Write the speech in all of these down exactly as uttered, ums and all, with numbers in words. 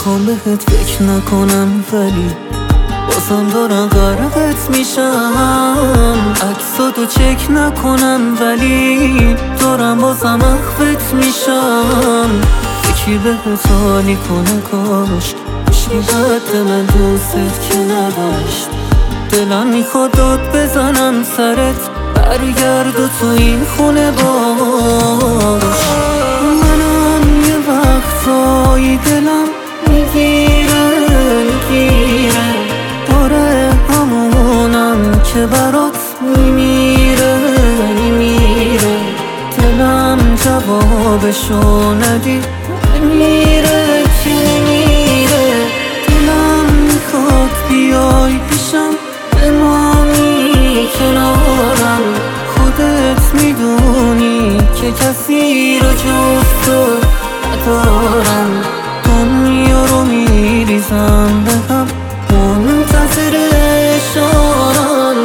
میخوام بهت فکر نکنم ولی بازم دارم غرقت میشم. عکساتو چک نکنم ولی دارم بازم اخوت میشم. یکی بهت حالی کنه کاش بشنی قد من دوست که نداشت. دلم میخواد داد بزنم سرت برگرد و تو این خونه باش. منم یه وقتایی دلم میگیره میگیره آره همونم که برات میمیره میمیره. دلم جوابشو ندی میره که میره. دلم میخواد بیای پیشم بمانی کنارم. خودت میدونی که کسی رو جز تو ندارم. دنیا رو میریزم به هم منتظر اشارم.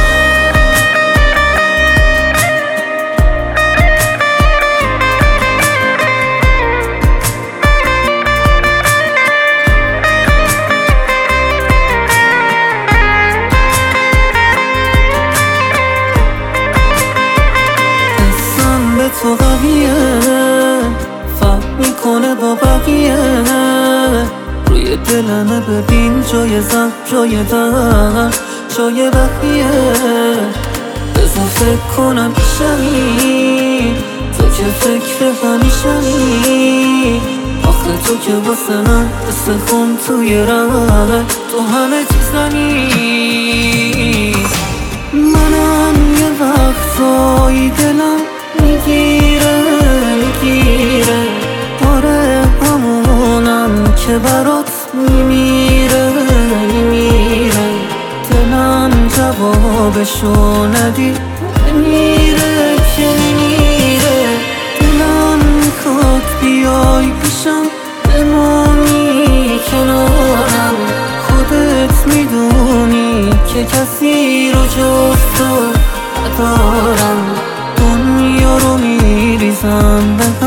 تو قویه فهم میکنه با بقیه. روی دلمه ببین جای زن جای درد جای بقیه. بذار فکر کنم پیشمی تو که فکر همیشمی. آخه تو که واسه من مثل خون توی ره تو همه چیزمی. منم یه وقتایی دلم میگیره میگیره آره همونم که برات میمیره میمیره. دلم جوابشو ندی میره که میره. دلم میخواد بیای پیشم بمانی کنارم. خودت میدونی که کسی رو جز تو ندارم. دنیا رو میریزم به